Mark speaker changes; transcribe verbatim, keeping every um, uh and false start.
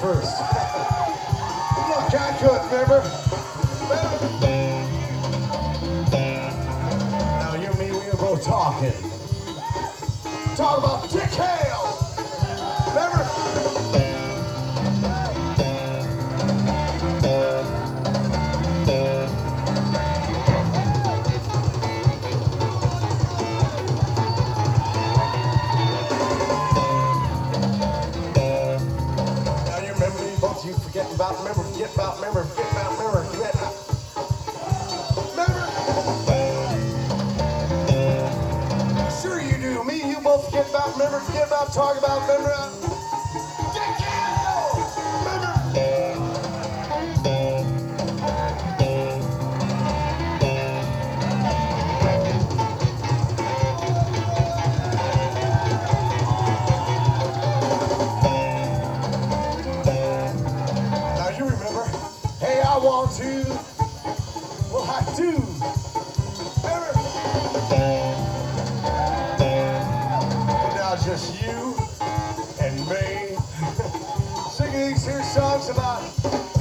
Speaker 1: first. Look, I could, remember? Now you and me, we were both talking. Talk about Dick Hale. Remember? Now you remember me, both you forget about, remember, forget about, remember, forget about, remember, forget about. Remember? Sure you do. Me and you both forget about, remember, forget about, talk about, remember. uh, Dick Hale! Remember? Now you remember, hey, I want to, well, I do. Remember? But now just you and me singing these here songs about